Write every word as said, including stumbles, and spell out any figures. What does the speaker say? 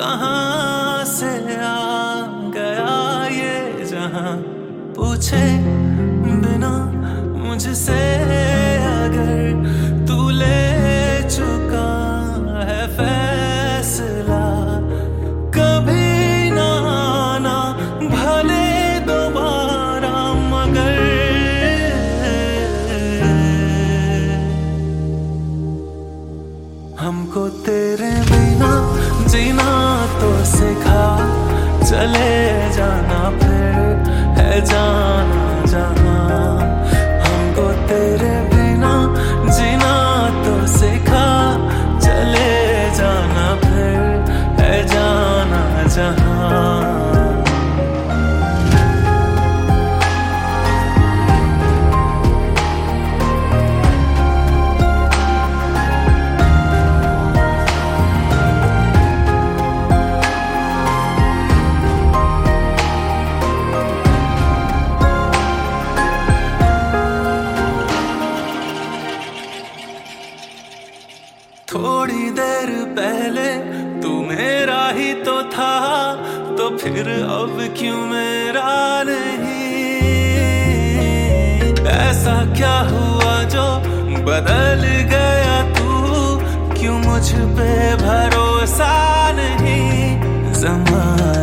कहाँ से आ गया ये जहां, पूछे बिना मुझसे अगर तू ले चुका है फैसला, कभी ना आना भले दोबारा, मगर हमको तेरे बिना जीना तो सिखा, चले जाना फिर है जाना जहां। हमको तेरे बिना जीना तो सिखा, चले जाना फिर है जाना जहां। थोड़ी देर पहले तू मेरा ही तो था, तो फिर अब क्यों मेरा नहीं? ऐसा क्या हुआ जो बदल गया तू, क्यों मुझ पे भरोसा नहीं? ज़माना